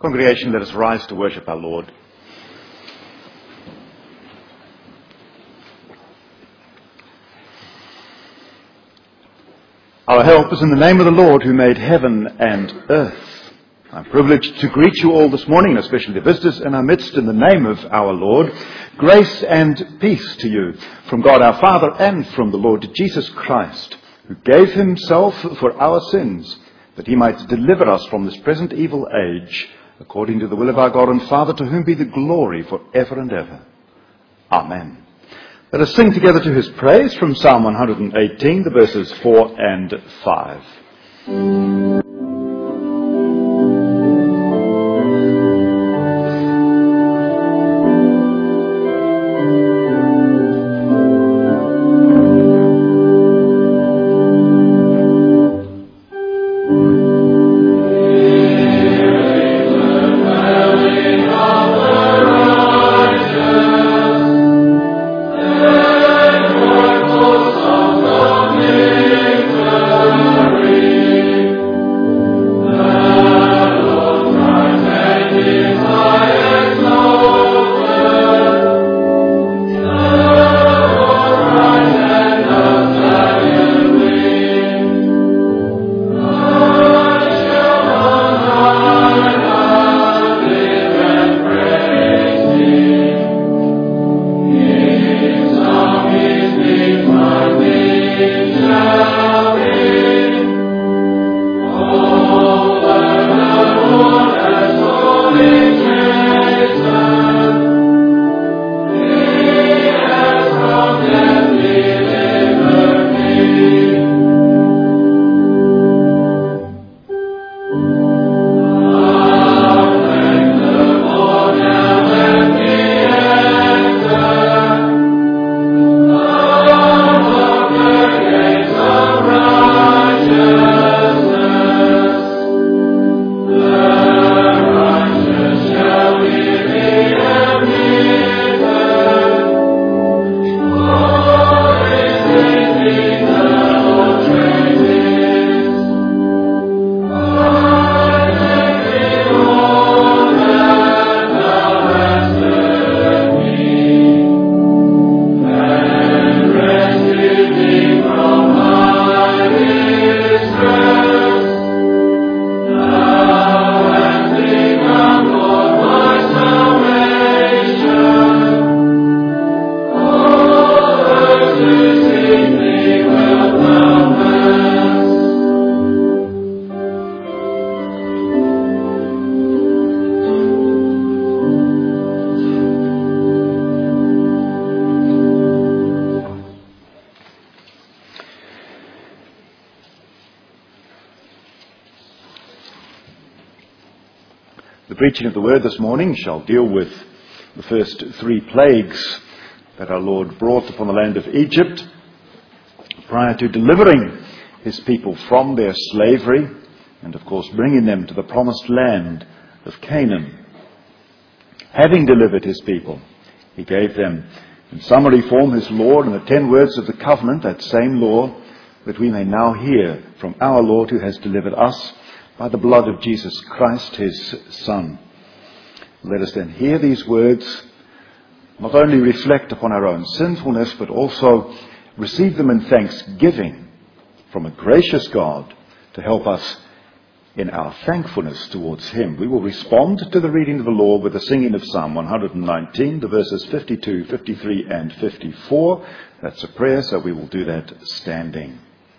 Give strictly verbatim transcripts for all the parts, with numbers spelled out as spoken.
Congregation, let us rise to worship our Lord. Our help is in the name of the Lord who made heaven and earth. I'm privileged to greet you all this morning, especially the visitors in our midst, in the name of our Lord. Grace and peace to you from God our Father and from the Lord Jesus Christ, who gave himself for our sins, that he might deliver us from this present evil age, according to the will of our God and Father, to whom be the glory for ever and ever. Amen. Let us sing together to his praise from Psalm one hundred eighteen, the verses four and five. The preaching of the word this morning shall deal with the first three plagues that our Lord brought upon the land of Egypt prior to delivering his people from their slavery and, of course, bringing them to the promised land of Canaan. Having delivered his people, he gave them in summary form his law and the ten words of the covenant, that same law that we may now hear from our Lord who has delivered us by the blood of Jesus Christ, his Son. Let us then hear these words, not only reflect upon our own sinfulness, but also receive them in thanksgiving from a gracious God to help us in our thankfulness towards him. We will respond to the reading of the law with the singing of Psalm one hundred nineteen, the verses fifty-two, fifty-three, and fifty-four. That's a prayer, so we will do that standing.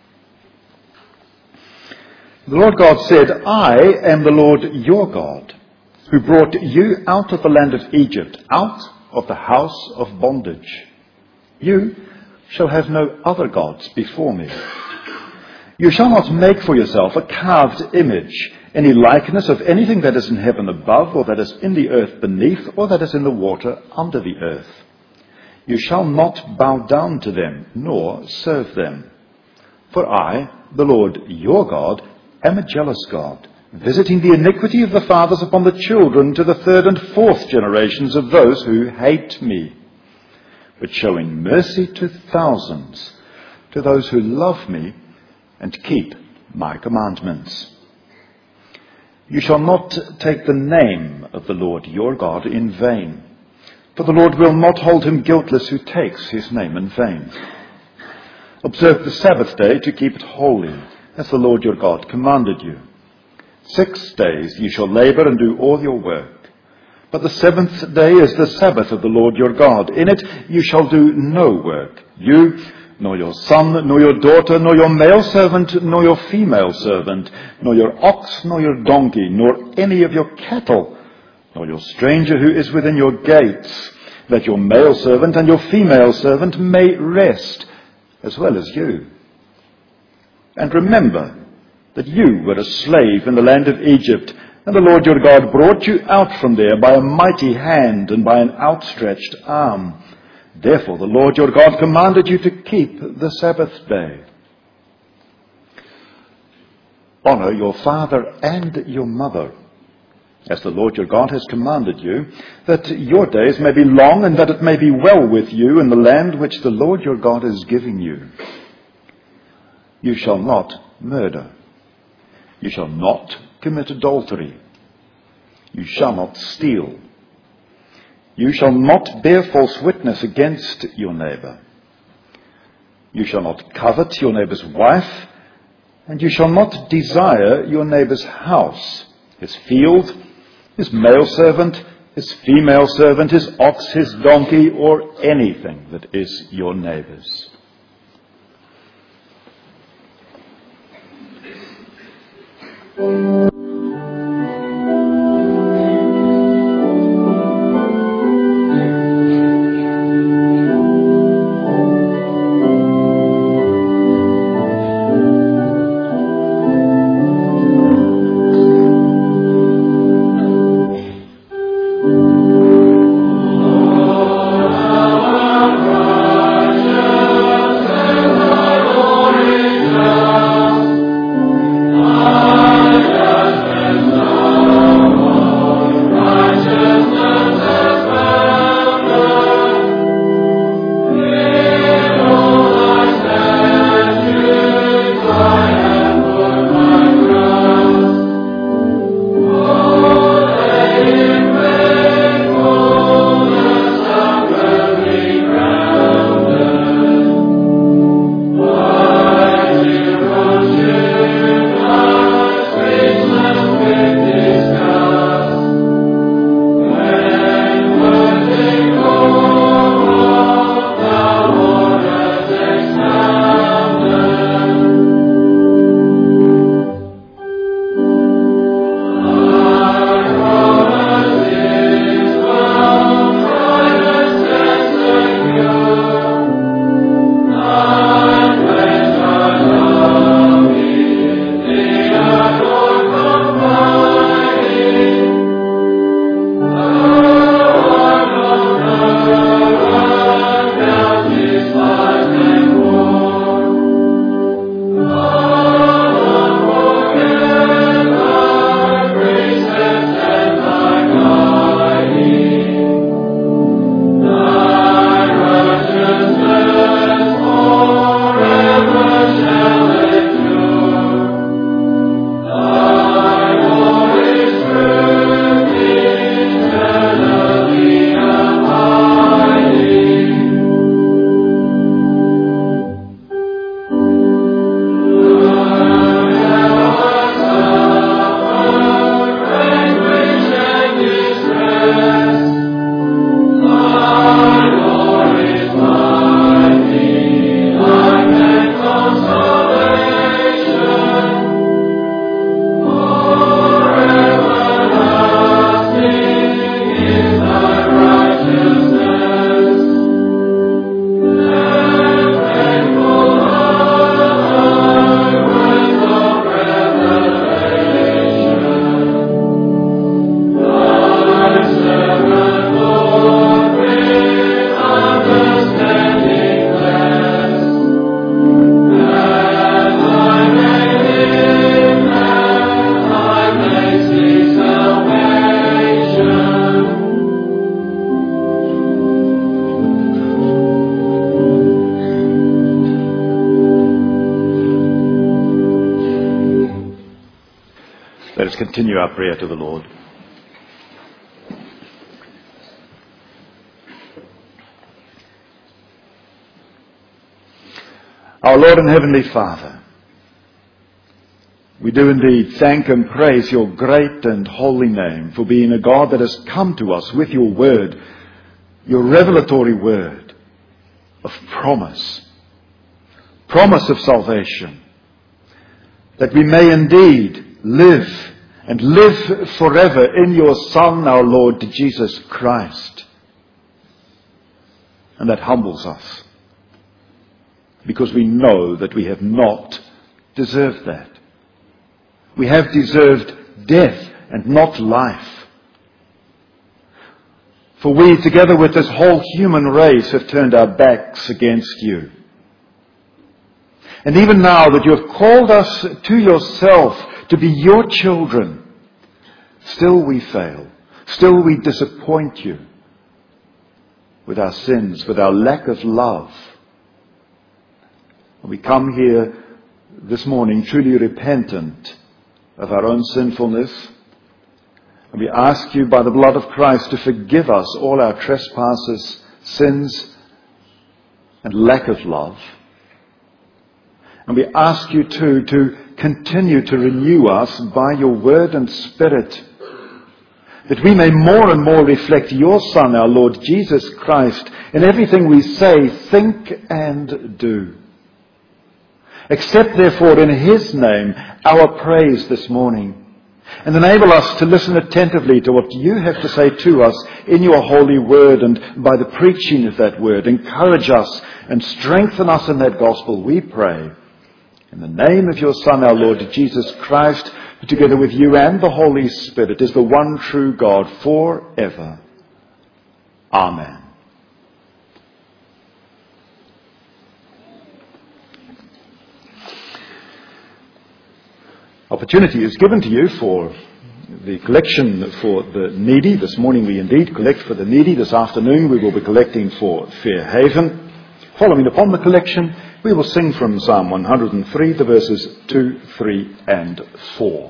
The Lord God said, I am the Lord your God, who brought you out of the land of Egypt, out of the house of bondage. You shall have no other gods before me. You shall not make for yourself a carved image, any likeness of anything that is in heaven above, or that is in the earth beneath, or that is in the water under the earth. You shall not bow down to them, nor serve them. For I, the Lord your God, am a jealous God, visiting the iniquity of the fathers upon the children to the third and fourth generations of those who hate me, but showing mercy to thousands, to those who love me and keep my commandments. You shall not take the name of the Lord your God in vain, for the Lord will not hold him guiltless who takes his name in vain. Observe the Sabbath day to keep it holy, as the Lord your God commanded you. Six days you shall labor and do all your work. But the seventh day is the Sabbath of the Lord your God. In it you shall do no work, you, nor your son, nor your daughter, nor your male servant, nor your female servant, nor your ox, nor your donkey, nor any of your cattle, nor your stranger who is within your gates, that your male servant and your female servant may rest, as well as you. And remember that you were a slave in the land of Egypt, and the Lord your God brought you out from there by a mighty hand and by an outstretched arm. Therefore the Lord your God commanded you to keep the Sabbath day. Honor your father and your mother, as the Lord your God has commanded you, that your days may be long and that it may be well with you in the land which the Lord your God is giving you. You shall not murder. You shall not commit adultery. You shall not steal. You shall not bear false witness against your neighbor. You shall not covet your neighbor's wife, and you shall not desire your neighbor's house, his field, his male servant, his female servant, his ox, his donkey, or anything that is your neighbor's. Hallelujah. Let us continue our prayer to the Lord. Our Lord and Heavenly Father, we do indeed thank and praise your great and holy name for being a God that has come to us with your word, your revelatory word of promise, promise of salvation, that we may indeed live and live forever in your Son, our Lord Jesus Christ. And that humbles us, because we know that we have not deserved that. We have deserved death and not life. For we, together with this whole human race, have turned our backs against you. And even now that you have called us to yourself to be your children, still we fail. Still we disappoint you with our sins, with our lack of love. We come here this morning truly repentant of our own sinfulness. And we ask you by the blood of Christ to forgive us all our trespasses, sins, and lack of love. And we ask you too to continue to renew us by your word and spirit, that we may more and more reflect your Son, our Lord Jesus Christ, in everything we say, think, and do. Accept, therefore, in his name our praise this morning, and enable us to listen attentively to what you have to say to us in your holy word, and by the preaching of that word, encourage us and strengthen us in that gospel, we pray. In the name of your Son, our Lord Jesus Christ, who together with you and the Holy Spirit is the one true God forever. Amen. Opportunity is given to you for the collection for the needy. This morning we indeed collect for the needy. This afternoon we will be collecting for Fairhaven. Following upon the collection, we will sing from Psalm one hundred three, the verses two, three, and four.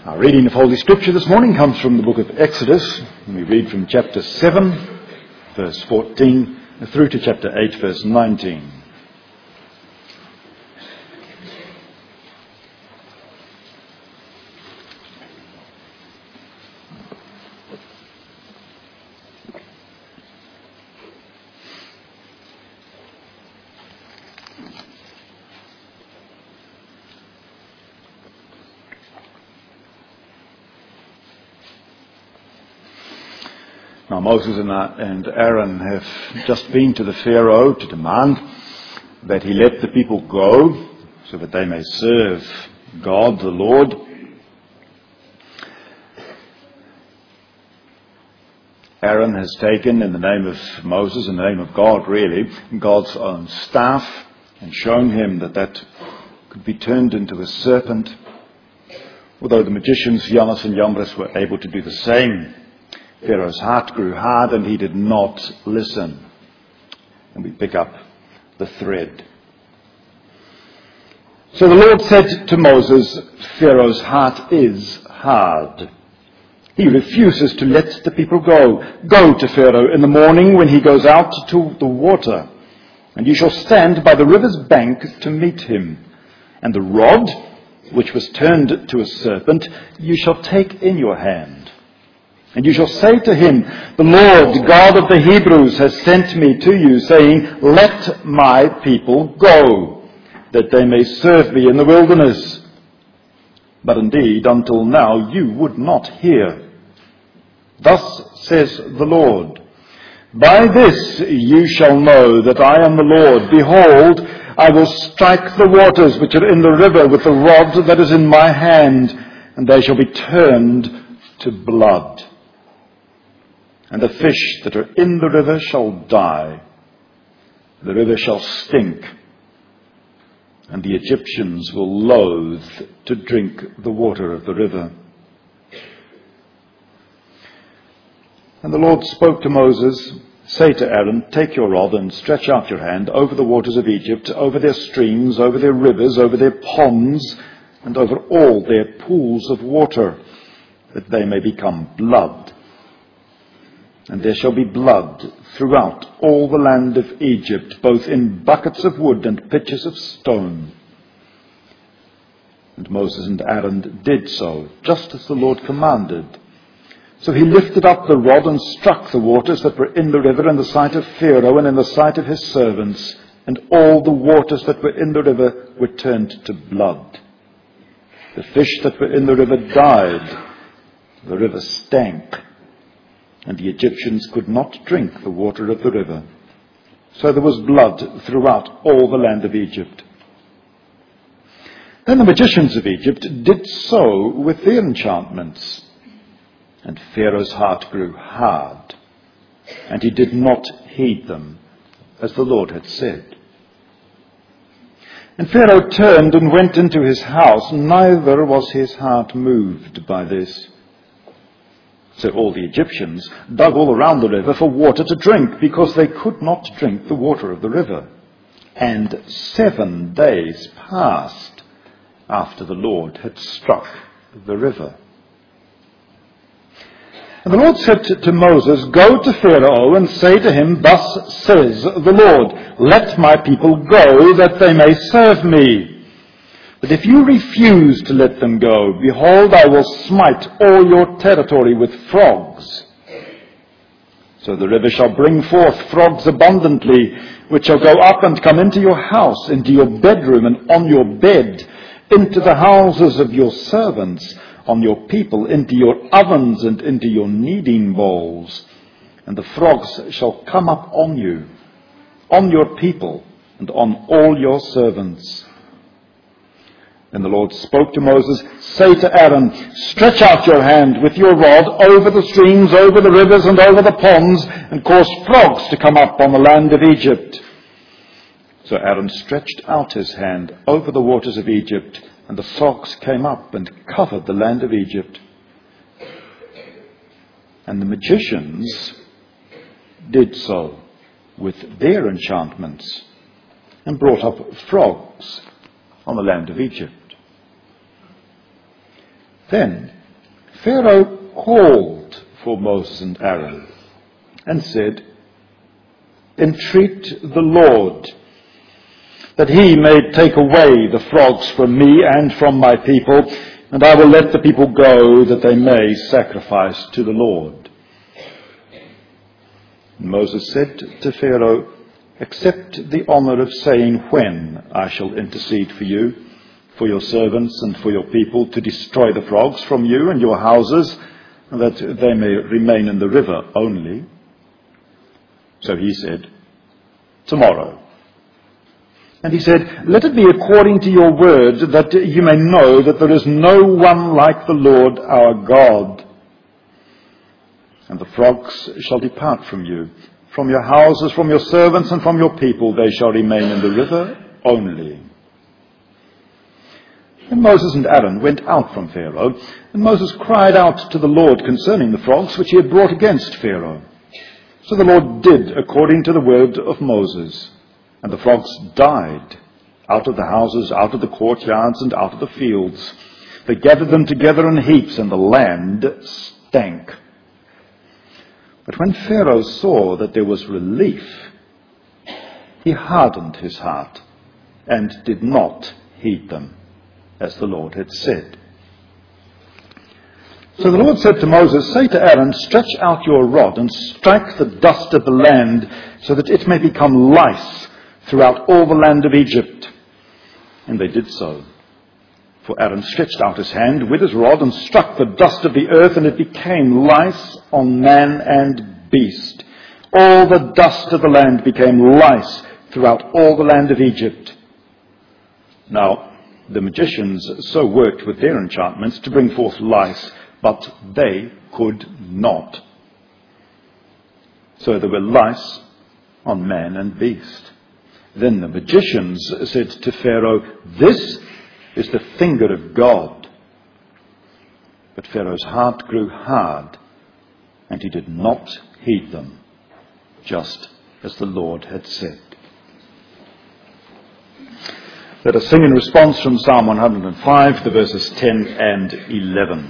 Our reading of Holy Scripture this morning comes from the book of Exodus, and we read from chapter seven, verse fourteen, through to chapter eight, verse nineteen. Now Moses and Aaron have just been to the Pharaoh to demand that he let the people go so that they may serve God the Lord. Aaron has taken, in the name of Moses, in the name of God really, God's own staff, and shown him that that could be turned into a serpent, although the magicians Jannes and Jambres were able to do the same. Pharaoh's heart grew hard and he did not listen. And we pick up the thread. So the Lord said to Moses, Pharaoh's heart is hard. He refuses to let the people go. Go to Pharaoh in the morning when he goes out to the water, and you shall stand by the river's bank to meet him. And the rod, which was turned to a serpent, you shall take in your hand. And you shall say to him, the Lord God of the Hebrews has sent me to you, saying, let my people go, that they may serve me in the wilderness. But indeed, until now you would not hear. Thus says the Lord, by this you shall know that I am the Lord. Behold, I will strike the waters which are in the river with the rod that is in my hand, and they shall be turned to blood. And the fish that are in the river shall die. The river shall stink, and the Egyptians will loathe to drink the water of the river. And the Lord spoke to Moses, say to Aaron, take your rod and stretch out your hand over the waters of Egypt, over their streams, over their rivers, over their ponds, and over all their pools of water, that they may become blood. And there shall be blood throughout all the land of Egypt, both in buckets of wood and pitchers of stone. And Moses and Aaron did so, just as the Lord commanded. So he lifted up the rod and struck the waters that were in the river in the sight of Pharaoh and in the sight of his servants, and all the waters that were in the river were turned to blood. The fish that were in the river died. The river stank, and the Egyptians could not drink the water of the river. So there was blood throughout all the land of Egypt. Then the magicians of Egypt did so with their enchantments. And Pharaoh's heart grew hard, and he did not heed them, as the Lord had said. And Pharaoh turned and went into his house, neither was his heart moved by this. So all the Egyptians dug all around the river for water to drink, because they could not drink the water of the river. And seven days passed after the Lord had struck the river. And the Lord said to Moses, go to Pharaoh and say to him, thus says the Lord, let my people go, that they may serve me. But if you refuse to let them go, behold, I will smite all your territory with frogs. So the river shall bring forth frogs abundantly, which shall go up and come into your house, into your bedroom, and on your bed, into the houses of your servants, on your people, into your ovens, and into your kneading bowls. And the frogs shall come up on you, on your people, and on all your servants. Then the Lord spoke to Moses, say to Aaron, stretch out your hand with your rod over the streams, over the rivers, and over the ponds, and cause frogs to come up on the land of Egypt. So Aaron stretched out his hand over the waters of Egypt, and the frogs came up and covered the land of Egypt. And the magicians did so with their enchantments, and brought up frogs on the land of Egypt. Then Pharaoh called for Moses and Aaron and said, "Entreat the Lord, that he may take away the frogs from me and from my people, and I will let the people go, that they may sacrifice to the Lord." And Moses said to Pharaoh, "Accept the honor of saying when I shall intercede for you, for your servants and for your people, to destroy the frogs from you and your houses, and that they may remain in the river only." So he said, "Tomorrow." And he said, "Let it be according to your word, that you may know that there is no one like the Lord our God. And the frogs shall depart from you, from your houses, from your servants, and from your people. They shall remain in the river only." And Moses and Aaron went out from Pharaoh, and Moses cried out to the Lord concerning the frogs which he had brought against Pharaoh. So the Lord did according to the word of Moses, and the frogs died out of the houses, out of the courtyards, and out of the fields. They gathered them together in heaps, and the land stank. But when Pharaoh saw that there was relief, he hardened his heart and did not heed them, as the Lord had said. So the Lord said to Moses, "Say to Aaron, stretch out your rod and strike the dust of the land, so that it may become lice throughout all the land of Egypt." And they did so. For Aaron stretched out his hand with his rod and struck the dust of the earth, and it became lice on man and beast. All the dust of the land became lice throughout all the land of Egypt. Now, the magicians so worked with their enchantments to bring forth lice, but they could not. So there were lice on man and beast. Then the magicians said to Pharaoh, "This is the finger of God." But Pharaoh's heart grew hard, and he did not heed them, just as the Lord had said. Let us sing in response from Psalm one hundred five, the verses ten and eleven.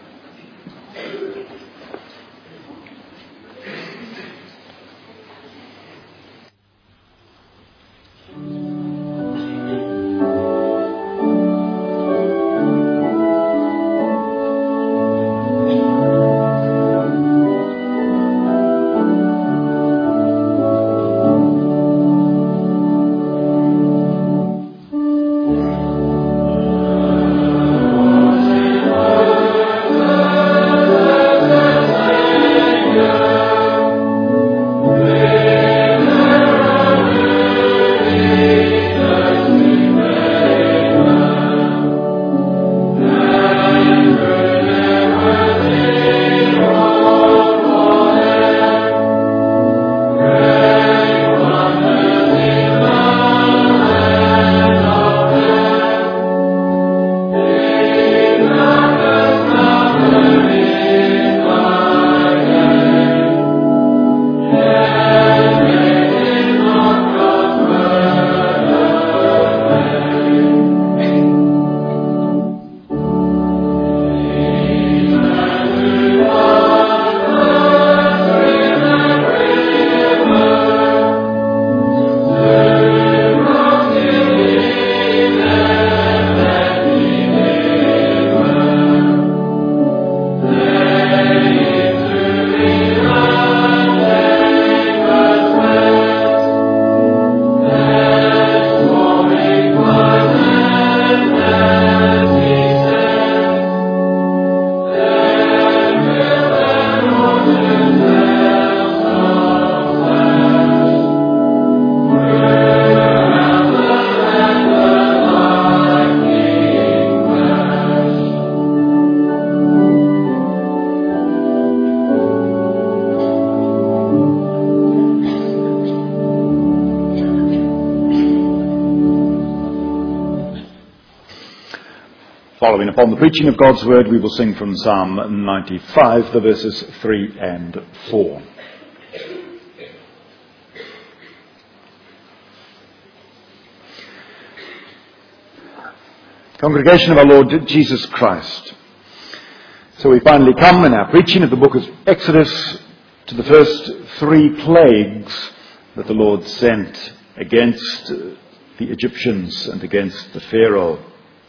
Following upon the preaching of God's word, we will sing from Psalm ninety-five, the verses three and four. Congregation of our Lord Jesus Christ, So we finally come in our preaching of the book of Exodus to the first three plagues that the Lord sent against the Egyptians and against the Pharaoh.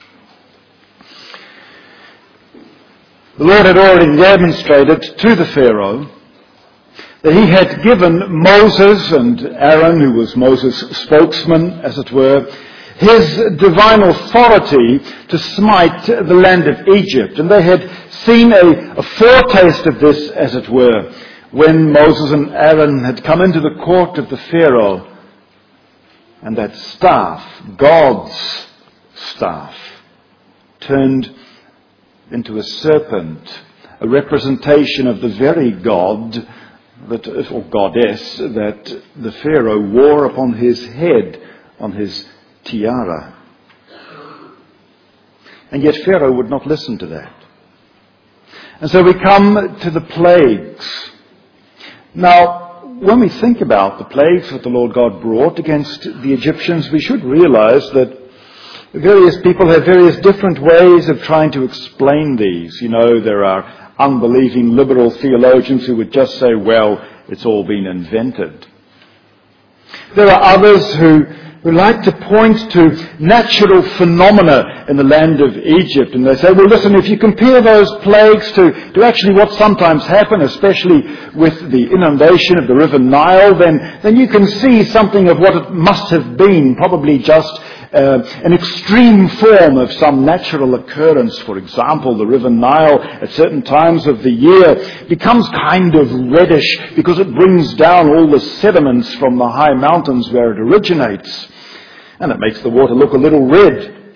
The Lord had already demonstrated to the Pharaoh that he had given Moses and Aaron, who was Moses' spokesman, as it were, his divine authority to smite the land of Egypt. And they had seen a, a foretaste of this, as it were, when Moses and Aaron had come into the court of the Pharaoh, and that staff, God's staff, turned into a serpent, a representation of the very God that, or goddess that the Pharaoh wore upon his head, on his tiara. And yet Pharaoh would not listen to that. And so we come to the plagues. Now, when we think about the plagues that the Lord God brought against the Egyptians, we should realize that various people have various different ways of trying to explain these. You know, there are unbelieving liberal theologians who would just say, well, it's all been invented. There are others who, who like to point to natural phenomena in the land of Egypt. And they say, well, listen, if you compare those plagues to, to actually what sometimes happen, especially with the inundation of the River Nile, then, then you can see something of what it must have been, probably just Uh, an extreme form of some natural occurrence. For example, the River Nile at certain times of the year becomes kind of reddish because it brings down all the sediments from the high mountains where it originates. And it makes the water look a little red.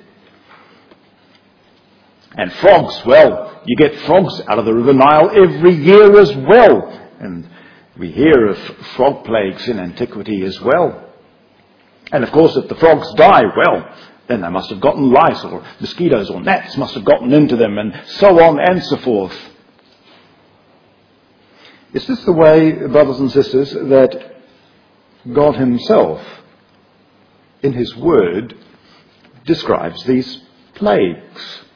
And frogs, well, you get frogs out of the River Nile every year as well. And we hear of frog plagues in antiquity as well. And of course, if the frogs die, well, then they must have gotten lice or mosquitoes or gnats must have gotten into them, and so on and so forth. Is this the way, brothers and sisters, that God himself, in his word, describes these plagues?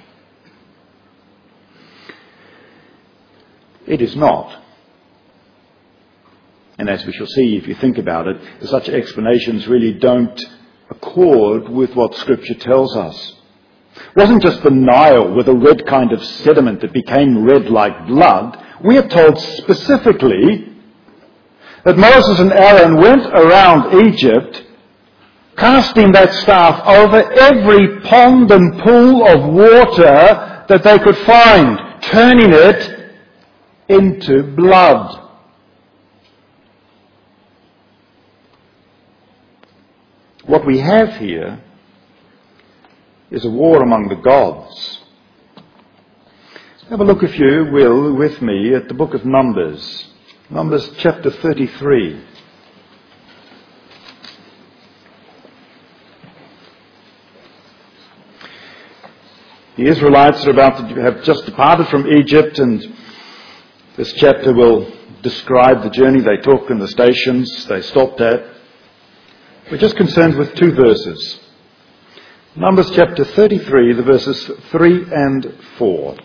It is not. And as we shall see, if you think about it, such explanations really don't accord with what Scripture tells us. It wasn't just the Nile with a red kind of sediment that became red like blood. We are told specifically that Moses and Aaron went around Egypt casting that staff over every pond and pool of water that they could find, turning it into blood. What we have here is a war among the gods. Have a look, if you will, with me at the book of Numbers. Numbers chapter thirty-three. The Israelites are about to have just departed from Egypt, and this chapter will describe the journey they took and the stations they stopped at. We're just concerned with two verses. Numbers chapter thirty-three, the verses three and four.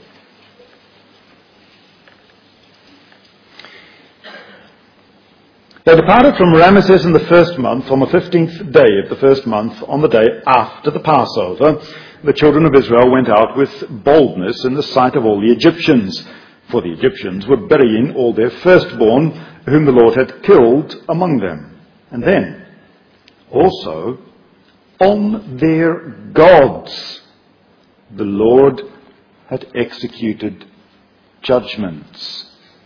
They departed from Ramesses in the first month, on the fifteenth day of the first month, on the day after the Passover. The children of Israel went out with boldness in the sight of all the Egyptians, for the Egyptians were burying all their firstborn, whom the Lord had killed among them. And then, also, on their gods, the Lord had executed judgments.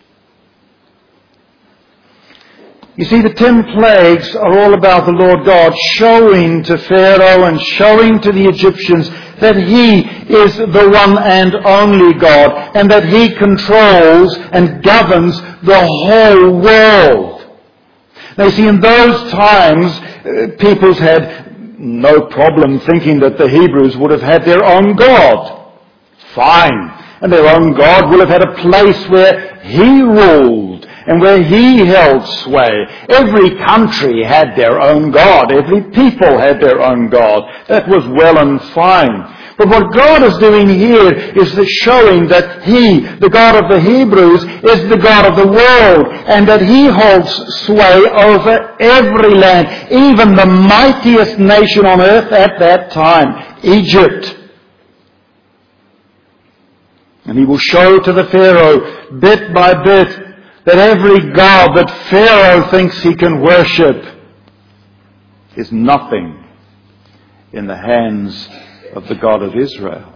You see, the ten plagues are all about the Lord God showing to Pharaoh and showing to the Egyptians that he is the one and only God, and that he controls and governs the whole world. Now, you see, in those times, uh, peoples had no problem thinking that the Hebrews would have had their own God. Fine. And their own God will have had a place where he ruled and where he held sway. Every country had their own God. Every people had their own God. That was well and fine. But what God is doing here is the showing that He, the God of the Hebrews, is the God of the world, and that He holds sway over every land, even the mightiest nation on earth at that time, Egypt. And He will show to the Pharaoh, bit by bit, that every god that Pharaoh thinks he can worship is nothing in the hands of the God of Israel.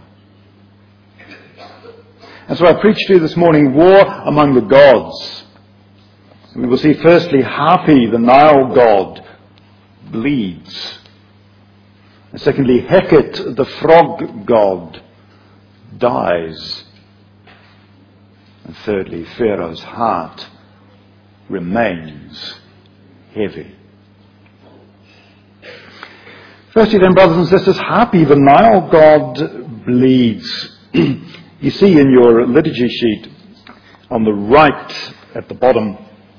And so I preach to you this morning, war among the gods. We will see firstly, Hapi, the Nile god, bleeds. And secondly, Heket, the frog god, dies. And thirdly, Pharaoh's heart remains heavy. Firstly then, brothers and sisters, Hapi, the Nile god, bleeds. You see in your liturgy sheet on the right at the bottom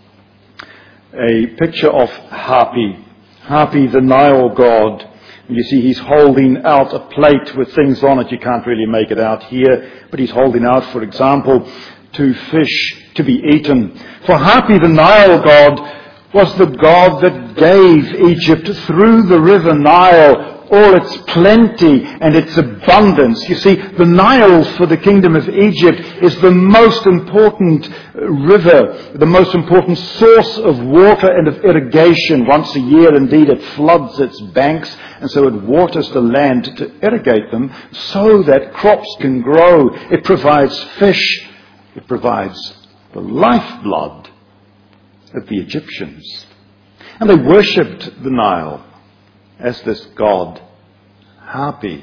a picture of Hapi. Hapi, the Nile god. You see he's holding out a plate with things on it. You can't really make it out here, but he's holding out, for example, two fish to be eaten. For Hapi, the Nile god, was the God that gave Egypt through the river Nile all its plenty and its abundance. You see, the Nile for the kingdom of Egypt is the most important river, the most important source of water and of irrigation. Once a year, indeed, it floods its banks, and so it waters the land to irrigate them so that crops can grow. It provides fish. It provides the lifeblood of the Egyptians. And they worshipped the Nile as this god, Hapi.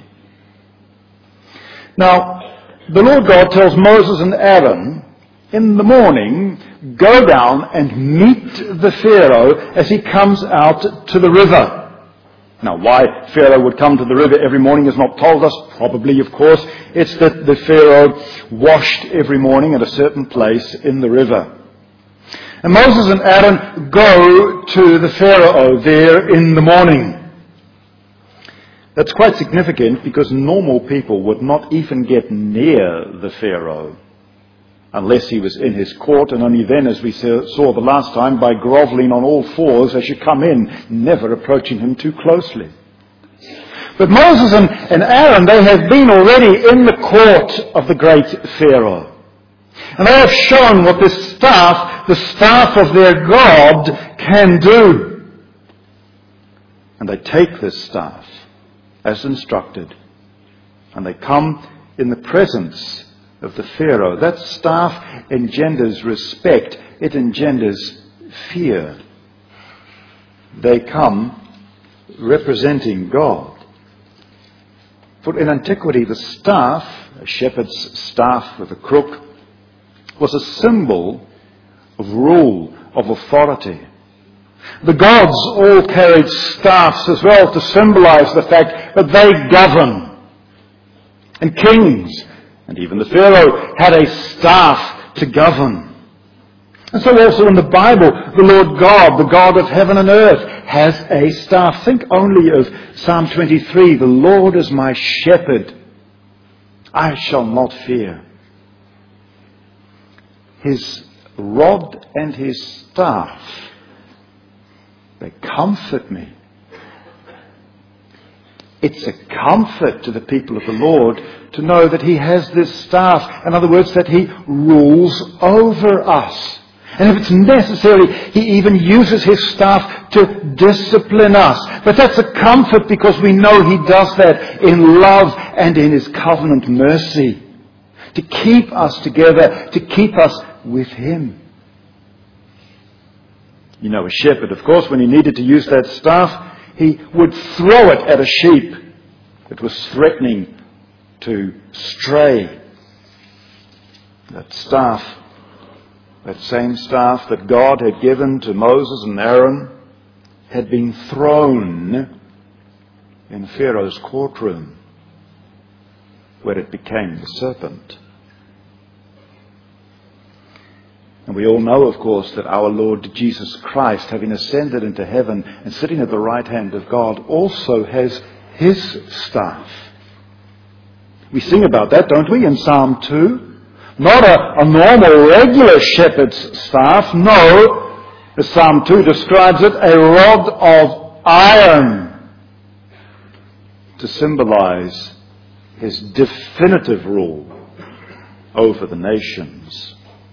Now, the Lord God tells Moses and Aaron, in the morning, go down and meet the Pharaoh as he comes out to the river. Now, why Pharaoh would come to the river every morning is not told us. Probably, of course, it's that the Pharaoh washed every morning at a certain place in the river. And Moses and Aaron go to the Pharaoh there in the morning. That's quite significant because normal people would not even get near the Pharaoh unless he was in his court, and only then, as we saw the last time, by grovelling on all fours as you come in, never approaching him too closely. But Moses and, and Aaron, they have been already in the court of the great Pharaoh. And they have shown what this staff, the staff of their God, can do. And they take this staff as instructed, and they come in the presence of the Pharaoh. That staff engenders respect. It engenders fear. They come representing God. For in antiquity, the staff, a shepherd's staff with a crook, was a symbol of rule, of authority. The gods all carried staffs as well to symbolize the fact that they govern. And kings, and even the Pharaoh, had a staff to govern. And so also in the Bible, the Lord God, the God of heaven and earth, has a staff. Think only of Psalm twenty-three, the Lord is my shepherd, I shall not fear. His rod and his staff, they comfort me. It's a comfort to the people of the Lord to know that He has this staff. In other words, that He rules over us. And if it's necessary, He even uses His staff to discipline us. But that's a comfort because we know He does that in love and in His covenant mercy. To keep us together, to keep us with Him. You know, a shepherd, of course, when he needed to use that staff, he would throw it at a sheep that was threatening to stray. That staff, that same staff that God had given to Moses and Aaron, had been thrown in Pharaoh's courtroom, where it became the serpent. And we all know, of course, that our Lord Jesus Christ, having ascended into heaven and sitting at the right hand of God, also has His staff. We sing about that, don't we, in Psalm two? Not a, a normal, regular shepherd's staff. No, as Psalm two describes it, a rod of iron to symbolize his definitive rule over the nations.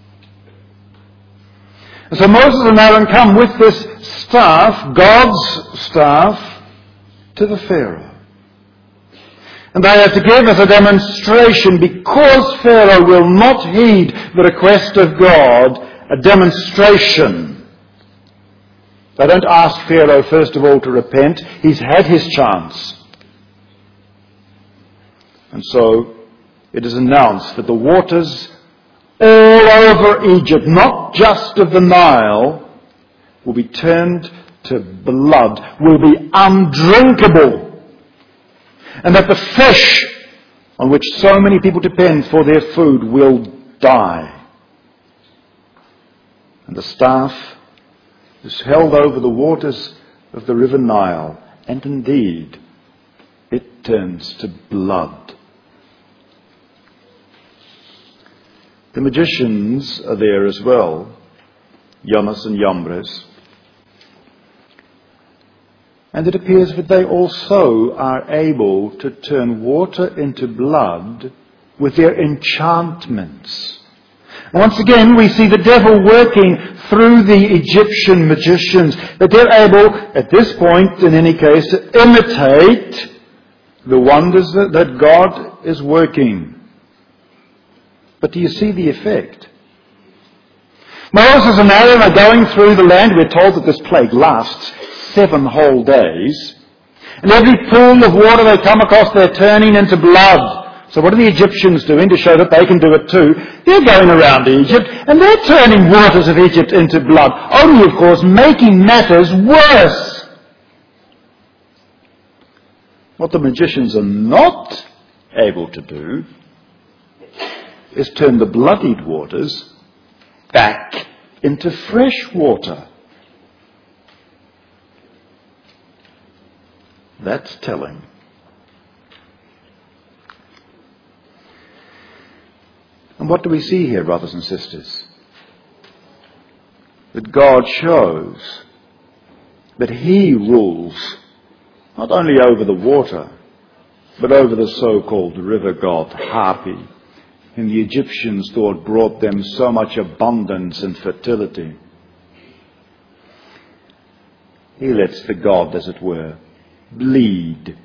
And so Moses and Aaron come with this staff, God's staff, to the Pharaoh. And they are to give as a demonstration, because Pharaoh will not heed the request of God, a demonstration. They don't ask Pharaoh first of all to repent. He's had his chance. And so it is announced that the waters all over Egypt, not just of the Nile, will be turned to blood, will be undrinkable. And that the fish on which so many people depend for their food will die. And the staff is held over the waters of the river Nile, and indeed it turns to blood. The magicians are there as well, Jannes and Jambres. And it appears that they also are able to turn water into blood with their enchantments. Once again, we see the devil working through the Egyptian magicians, that they're able, at this point in any case, to imitate the wonders that God is working. But do you see the effect? Moses and Aaron are going through the land. We're told that this plague lasts seven whole days. And every pool of water they come across, they're turning into blood. So what are the Egyptians doing to show that they can do it too? They're going around Egypt and they're turning waters of Egypt into blood. Only, of course, making matters worse. What the magicians are not able to do is turn the bloodied waters back into fresh water. That's telling. And what do we see here, brothers and sisters? That God shows that He rules not only over the water, but over the so-called river god Hapi, whom the Egyptians thought brought them so much abundance and fertility. He lets the god, as it were, bleed.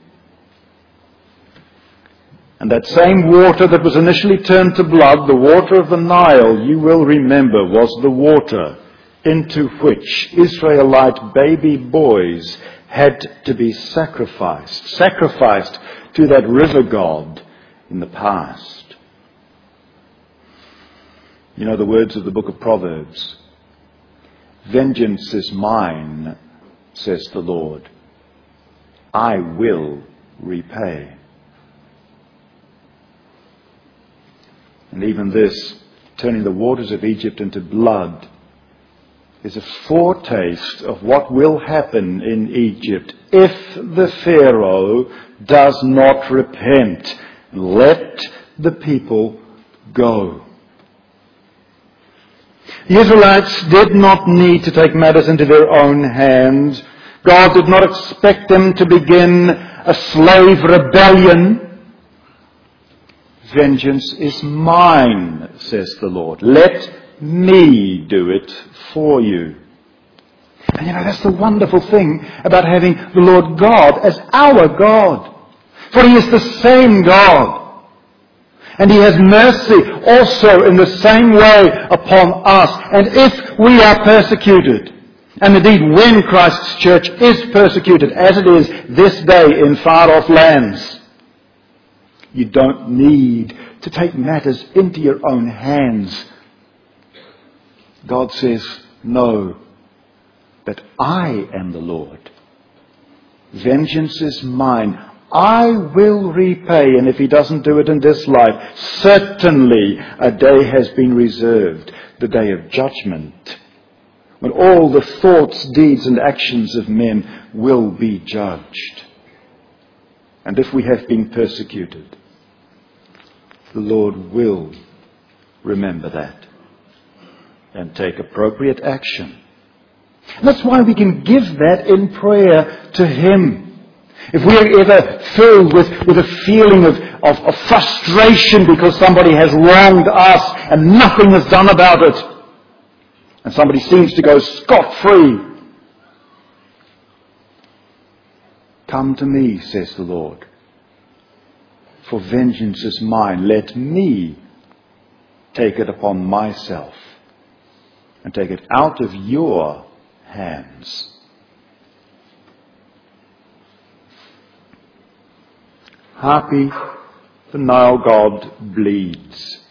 And that same water that was initially turned to blood, the water of the Nile, you will remember, was the water into which Israelite baby boys had to be sacrificed, sacrificed to that river god in the past. You know the words of the book of Proverbs. Vengeance is mine, says the Lord. I will repay. And even this, turning the waters of Egypt into blood, is a foretaste of what will happen in Egypt if the Pharaoh does not repent. Let the people go. The Israelites did not need to take matters into their own hands. God did not expect them to begin a slave rebellion. Vengeance is mine, says the Lord. Let me do it for you. And you know, that's the wonderful thing about having the Lord God as our God. For He is the same God. And He has mercy also in the same way upon us. And if we are persecuted, and indeed when Christ's church is persecuted, as it is this day in far-off lands, you don't need to take matters into your own hands. God says, no, that I am the Lord. Vengeance is mine. I will repay. And if He doesn't do it in this life, certainly a day has been reserved, the day of judgment, when all the thoughts, deeds and actions of men will be judged. And if we have been persecuted, the Lord will remember that and take appropriate action. And that's why we can give that in prayer to Him. If we are ever filled with, with a feeling of, of, of frustration because somebody has wronged us and nothing is done about it, and somebody seems to go scot-free, come to me, says the Lord, for vengeance is mine. Let me take it upon myself and take it out of your hands. Happy the Nile god bleeds.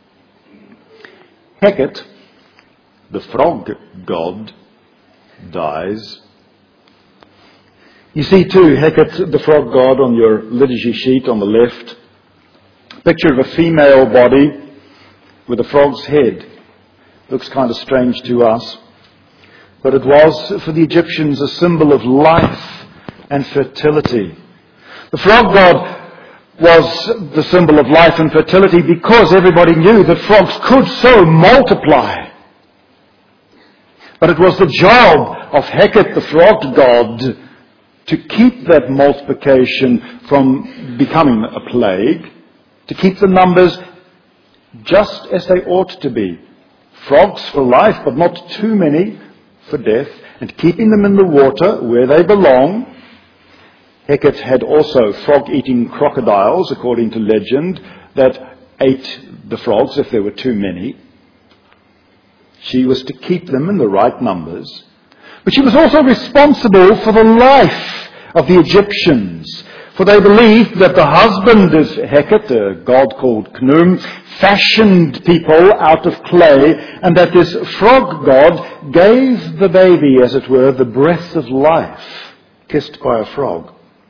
Hecate, the frog god, dies. You see too, Hecate, the frog god, on your liturgy sheet on the left. Picture of a female body with a frog's head. Looks kind of strange to us. But it was, for the Egyptians, a symbol of life and fertility. The frog god was the symbol of life and fertility because everybody knew that frogs could so multiply. But it was the job of Hecate, the frog god, to keep that multiplication from becoming a plague, to keep the numbers just as they ought to be. Frogs for life, but not too many for death, and keeping them in the water where they belong. Hecate had also frog-eating crocodiles, according to legend, that ate the frogs if there were too many. She was to keep them in the right numbers. But she was also responsible for the life of the Egyptians. For they believed that the husband of Hecate, a god called Khnum, fashioned people out of clay, and that this frog god gave the baby, as it were, the breath of life, kissed by a frog.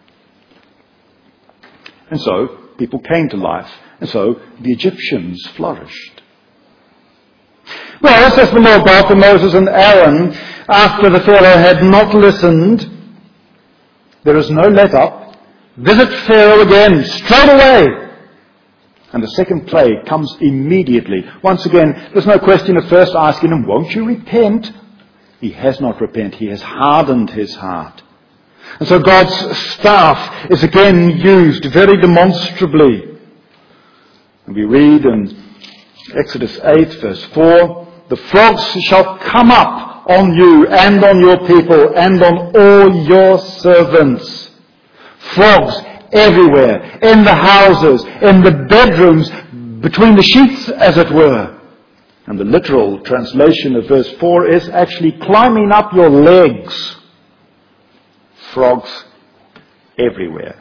And so people came to life, and so the Egyptians flourished. Well, says the Lord God to Moses and Aaron, after the Pharaoh had not listened, there is no let up. Visit Pharaoh again, straight away. And the second plague comes immediately. Once again, there's no question of first asking him, won't you repent? He has not repented. He has hardened his heart. And so God's staff is again used very demonstrably. And we read in Exodus eight, verse four, the frogs shall come up on you and on your people and on all your servants. Frogs everywhere, in the houses, in the bedrooms, between the sheets, as it were. And the literal translation of verse four is actually climbing up your legs. Frogs everywhere.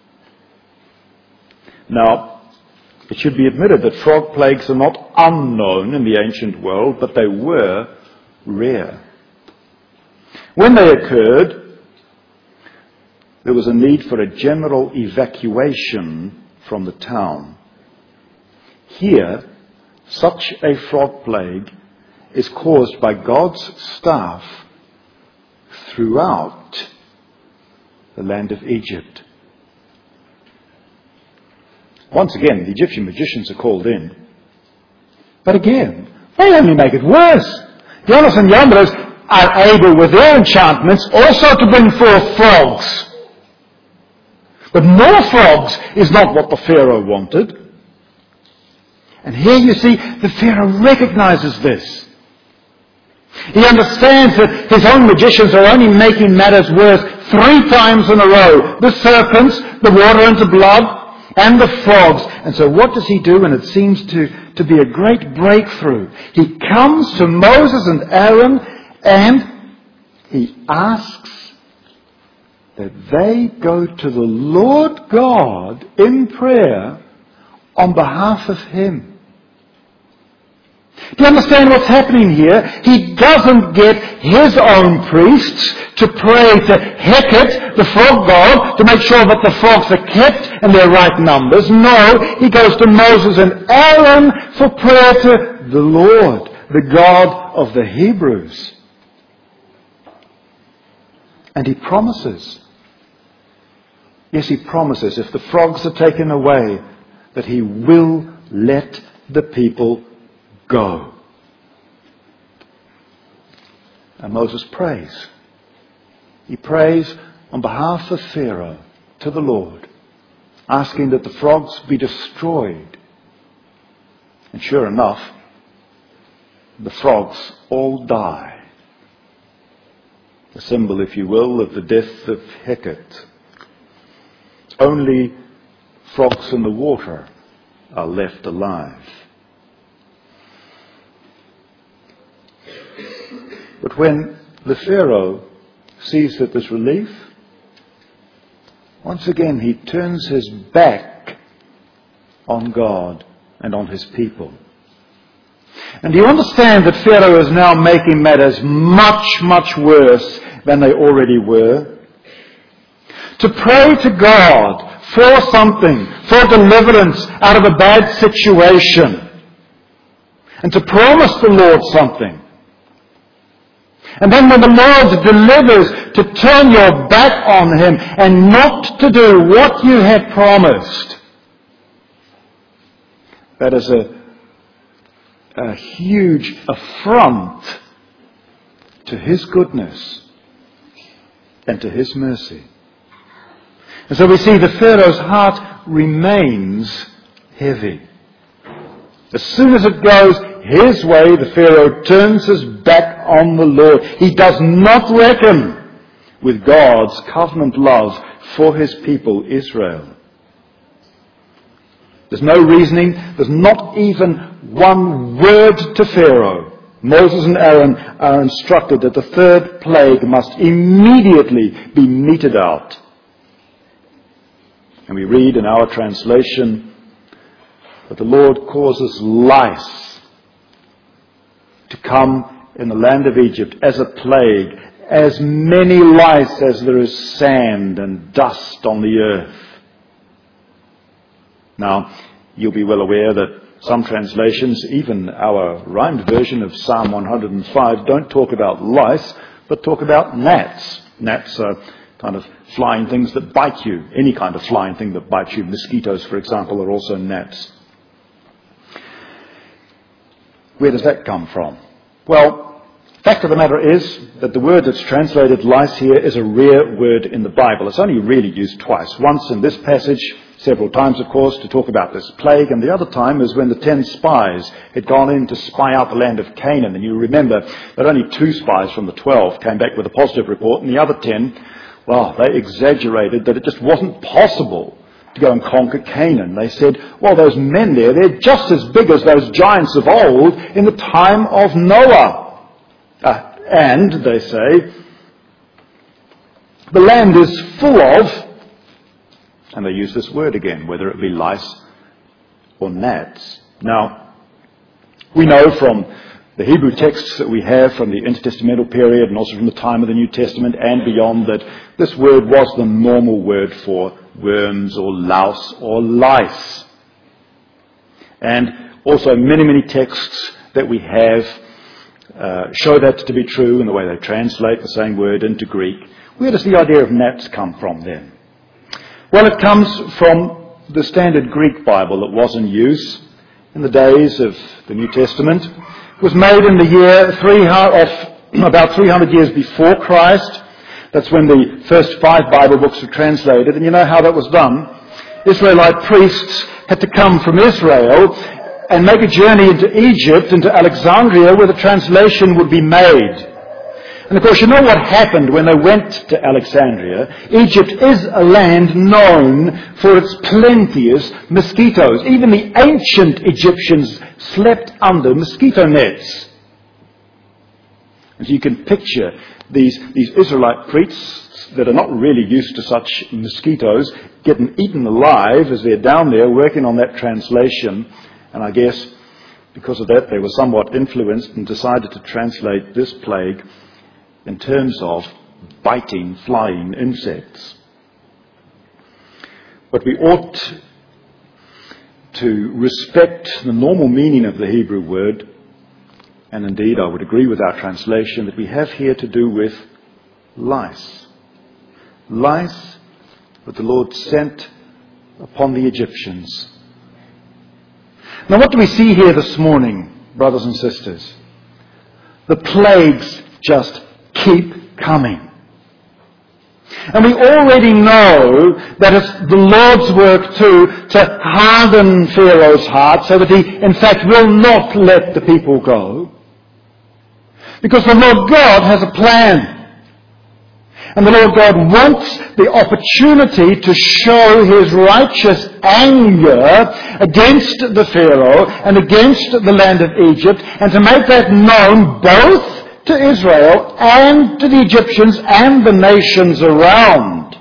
Now, it should be admitted that frog plagues are not unknown in the ancient world, but they were rare. When they occurred, there was a need for a general evacuation from the town. Here, such a frog plague is caused by God's staff throughout the land of Egypt. Once again, the Egyptian magicians are called in. But again, they only make it worse. Jannes and Jambres are able with their enchantments also to bring forth frogs. But more frogs is not what the Pharaoh wanted. And here you see, the Pharaoh recognizes this. He understands that his own magicians are only making matters worse three times in a row. The serpents, the water into blood, and the frogs. And so what does he do? And it seems to, to be a great breakthrough. He comes to Moses and Aaron and he asks that they go to the Lord God in prayer on behalf of him. Do you understand what's happening here? He doesn't get his own priests to pray to Hecate, the frog god, to make sure that the frogs are kept in their right numbers. No, he goes to Moses and Aaron for prayer to the Lord, the God of the Hebrews. And he promises, yes, he promises, if the frogs are taken away, that he will let the people go. And Moses prays. He prays on behalf of Pharaoh to the Lord, asking that the frogs be destroyed. And sure enough, the frogs all die. A symbol, if you will, of the death of Hecate. Only frogs in the water are left alive. But when the Pharaoh sees that there's relief, once again he turns his back on God and on his people. And do you understand that Pharaoh is now making matters much, much worse than they already were? To pray to God for something, for deliverance out of a bad situation, and to promise the Lord something. And then when the Lord delivers, to turn your back on Him and not to do what you have promised. That is a, a huge affront to His goodness and to His mercy. And so we see that Pharaoh's heart remains heavy. As soon as it goes his way, the Pharaoh turns his back on the Lord. He does not reckon with God's covenant love for his people Israel. There's no reasoning. There's not even one word to Pharaoh. Moses and Aaron are instructed that the third plague must immediately be meted out. And we read in our translation that the Lord causes lice to come in the land of Egypt as a plague, as many lice as there is sand and dust on the earth. Now, you'll be well aware that some translations, even our rhymed version of Psalm one hundred five, don't talk about lice, but talk about gnats. Gnats are kind of flying things that bite you. Any kind of flying thing that bites you. Mosquitoes, for example, are also gnats. Where does that come from? Well, the fact of the matter is that the word that's translated lice here is a rare word in the Bible. It's only really used twice. Once in this passage, several times, of course, to talk about this plague, and the other time is when the ten spies had gone in to spy out the land of Canaan. And you remember that only two spies from the twelve came back with a positive report, and the other ten, well, they exaggerated that it just wasn't possible to go and conquer Canaan. They said, well, those men there, they're just as big as those giants of old in the time of Noah. Uh, and, they say, the land is full of, and they use this word again, whether it be lice or gnats. Now, we know from the Hebrew texts that we have from the intertestamental period and also from the time of the New Testament and beyond that this word was the normal word for worms or louse or lice. And also many, many texts that we have uh, show that to be true in the way they translate the same word into Greek. Where does the idea of gnats come from then? Well, it comes from the standard Greek Bible that was in use in the days of the New Testament. It was made in the year three hundred, about three hundred years before Christ. That's when the first five Bible books were translated. And you know how that was done? Israelite priests had to come from Israel and make a journey into Egypt, into Alexandria, where the translation would be made. And of course, you know what happened when they went to Alexandria. Egypt is a land known for its plenteous mosquitoes. Even the ancient Egyptians slept under mosquito nets. And so you can picture these, these Israelite priests that are not really used to such mosquitoes getting eaten alive as they're down there working on that translation. And I guess because of that they were somewhat influenced and decided to translate this plague in terms of biting, flying insects. But we ought to respect the normal meaning of the Hebrew word, and indeed I would agree with our translation that we have here to do with lice. Lice that the Lord sent upon the Egyptians. Now what do we see here this morning, brothers and sisters? The plagues just keep coming. And we already know that it's the Lord's work too to harden Pharaoh's heart so that he in fact will not let the people go. Because the Lord God has a plan. And the Lord God wants the opportunity to show His righteous anger against the Pharaoh and against the land of Egypt, and to make that known both to Israel and to the Egyptians and the nations around.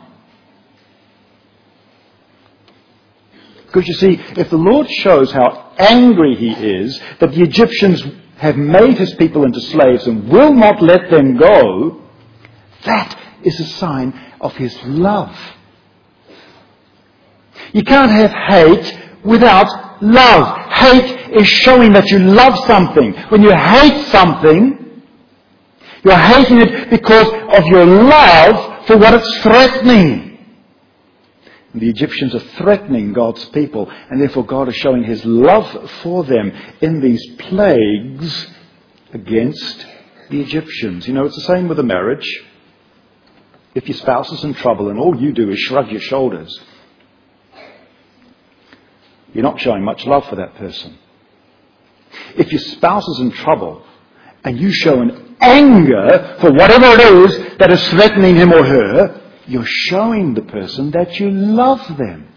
Because you see, if the Lord shows how angry He is that the Egyptians have made His people into slaves and will not let them go, that is a sign of His love. You can't have hate without love. Hate is showing that you love something. When you hate something, you're hating it because of your love for what it's threatening. And the Egyptians are threatening God's people, and therefore God is showing His love for them in these plagues against the Egyptians. You know, it's the same with a marriage. If your spouse is in trouble and all you do is shrug your shoulders, you're not showing much love for that person. If your spouse is in trouble and you show an anger for whatever it is that is threatening him or her, you're showing the person that you love them.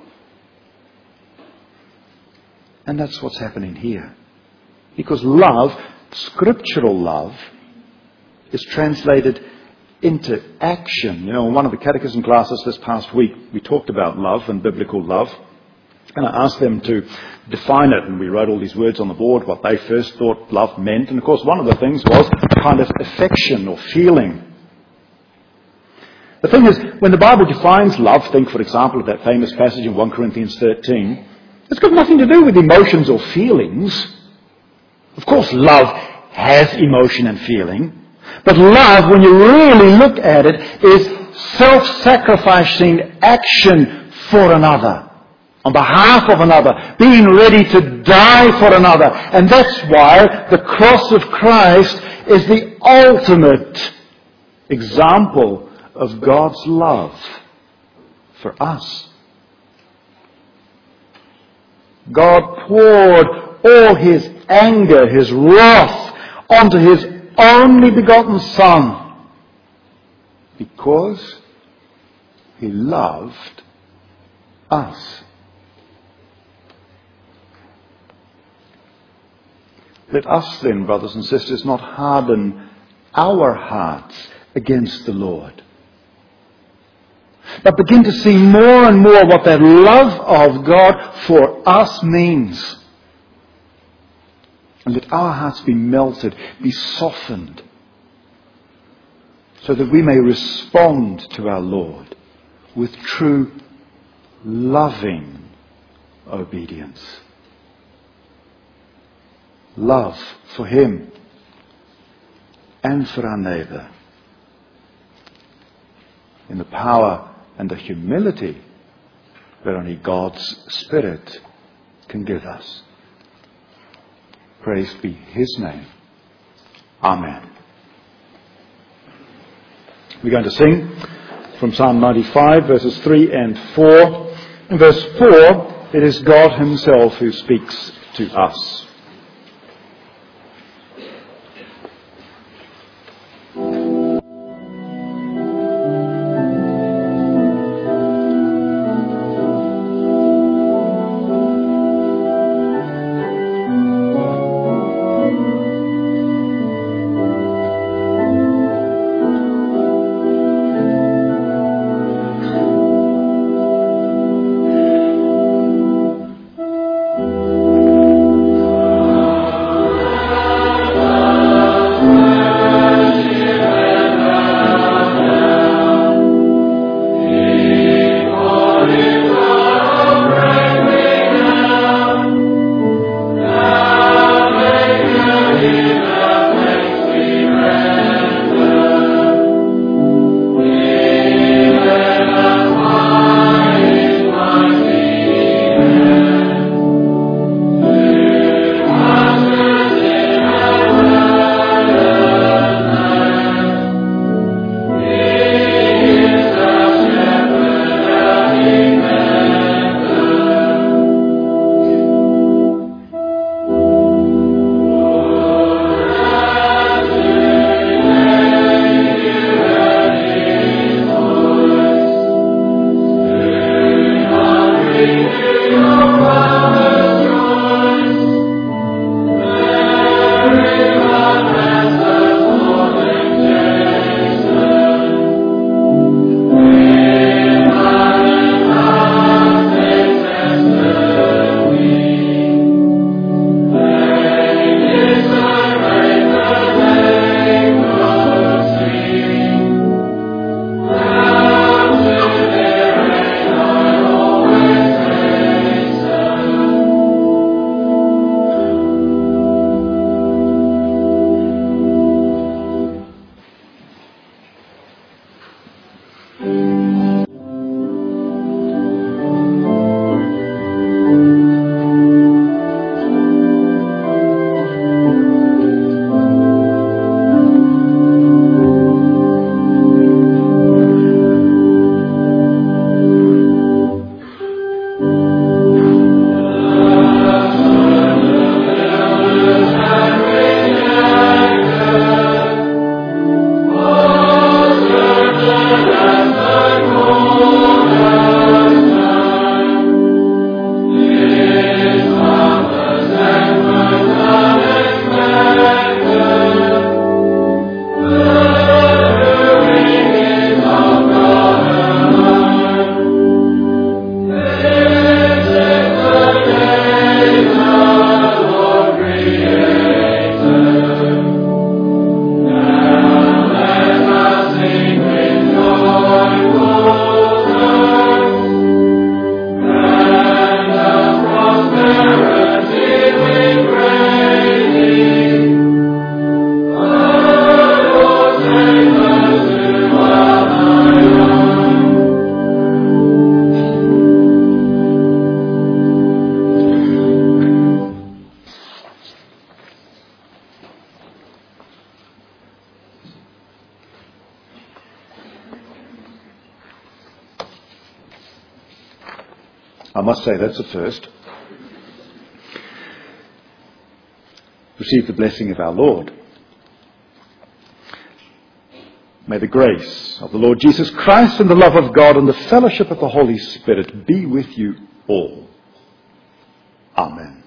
And that's what's happening here. Because love, scriptural love, is translated into action. You know, in one of the catechism classes this past week, we talked about love and biblical love. And I asked them to define it, and we wrote all these words on the board, what they first thought love meant. And of course, one of the things was a kind of affection or feeling. The thing is, when the Bible defines love, think, for example, of that famous passage in First Corinthians thirteen, it's got nothing to do with emotions or feelings. Of course, love has emotion and feeling. But love, when you really look at it, is self-sacrificing action for another, on behalf of another, being ready to die for another. And that's why the cross of Christ is the ultimate example of God's love for us. God poured all His anger, His wrath, onto His only begotten Son because He loved us. Let us then, brothers and sisters, not harden our hearts against the Lord, but begin to see more and more what that love of God for us means. And let our hearts be melted, be softened, so that we may respond to our Lord with true loving obedience. Love for Him and for our neighbour, in the power and the humility that only God's Spirit can give us. Praise be His name. Amen. We're going to sing from Psalm ninety-five, verses three and four. In verse four, it is God Himself who speaks to us. I must say that's a first. Receive the blessing of our Lord. May the grace of the Lord Jesus Christ and the love of God and the fellowship of the Holy Spirit be with you all. Amen.